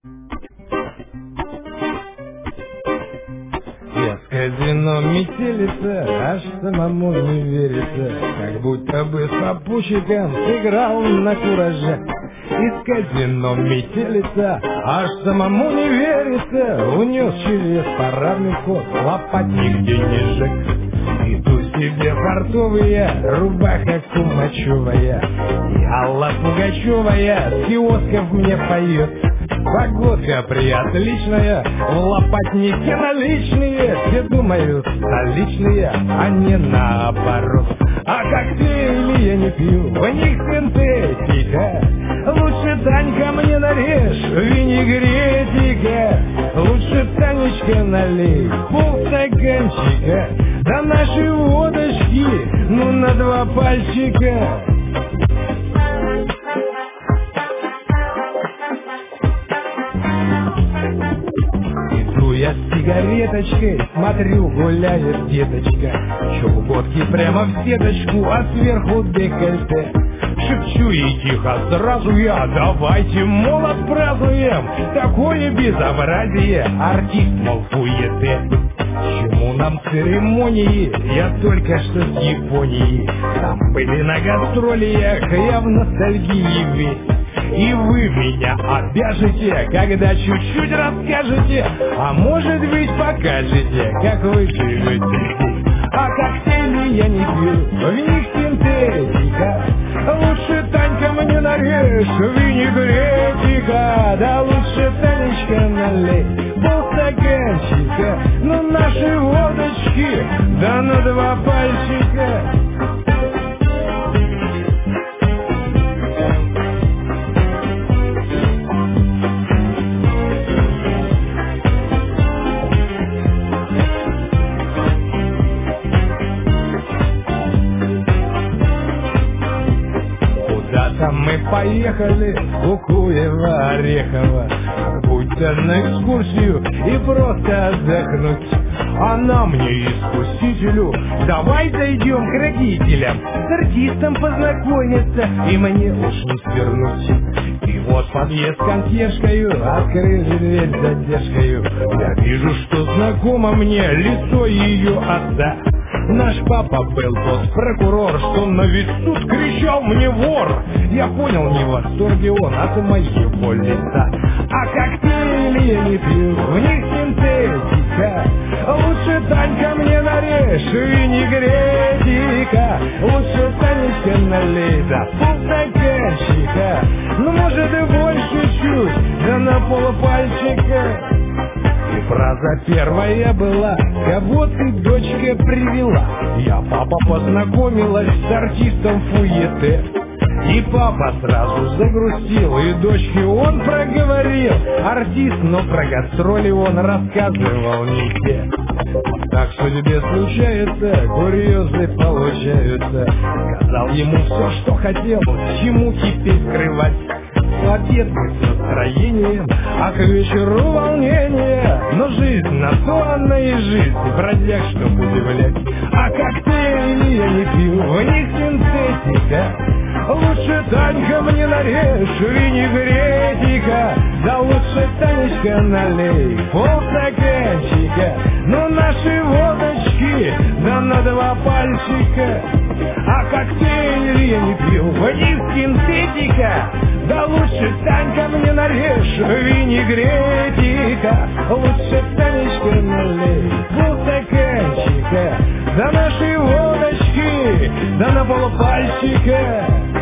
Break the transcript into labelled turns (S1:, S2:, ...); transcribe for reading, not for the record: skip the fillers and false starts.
S1: Я с казино метелица, аж самому не верится, как будто бы с попутчиком сыграл на кураже. Из казино метелица, аж самому не верится, унес через парадный вход лопатник денежек. Иду себе фартовая, рубаха кумачевая, и Алла Пугачевая с киосков мне поет. Погодка приотличная, в лопатнике наличные, все думают столичные, а не наоборот. А коктейли я не пью, в них синтетика. Лучше, Танька, мне нарежь винегретика. Лучше, Танечка, налей полстаканчика. Да наши водочки, ну на 2 пальчика. Я с сигареточкой смотрю, гуляет деточка. Чоботки прямо в сеточку, а сверху декольте. Шепчу ей тихо сразу я: давайте, мол, отпразднуем такое безобразие, артист, мол, фуете. Чему нам церемонии? Я только что с Японии. Там были на гастролиях, я в ностальгии весь. И вы меня обяжете, когда чуть-чуть расскажете, а может быть покажете, как вы живете здесь. А коктейли я не пью, в них синтетика. Лучше, Танька, мне нарежь винегретика. Да лучше, Танечка, налей полстаканчика. Ну наши водочки, да на 2 пальчика. Мы поехали в Кукуево-Орехово, как будто на экскурсию и просто отдохнуть. Она мне, искусителю: давай зайдем к родителям, с артистом познакомиться, и мне уж не свернуть. И вот подъезд консьержкою, открыли дверь с задержкою. Я вижу, что знакомо мне лицо ее отца. Наш папа был тот прокурор, что на весь суд кричал мне: вор! Я понял, не в восторге он от моего лица. А коктейли я не пью, в них синтетика. Лучше, Танька, мне нарежь винегретика. Лучше, Танечка, налей до полстаканчика. Ну, может, и больше чуть, да на полпальчика. И фраза первая была: кого ты, дочка, привела? Я, папа, познакомилась с артистом фуете. И папа сразу загрустил, и дочке он проговорил: артист, но про гастроли он рассказывал не те. Так в судьбе случается, курьезы получаются. Сказал ему все, что хотел, чему теперь скрывать. Ответный с настроением, а к вечеру волнение. Но жизнь на то она и жизнь, бродяг, чтоб удивлять. А коктейли я не пью, в них синтетика. Лучше, Танька, мне нарежь винегретика. Да лучше, Танечка, налей полстаканчика. Ну наши водочки, да на 2 пальчика. А коктейли я не пью, в них синтетика. Да лучше, Танька, мне нарежь винегретика. Лучше, Танечка, налей полстаканчика. Да наши водочки, да на полпальчика.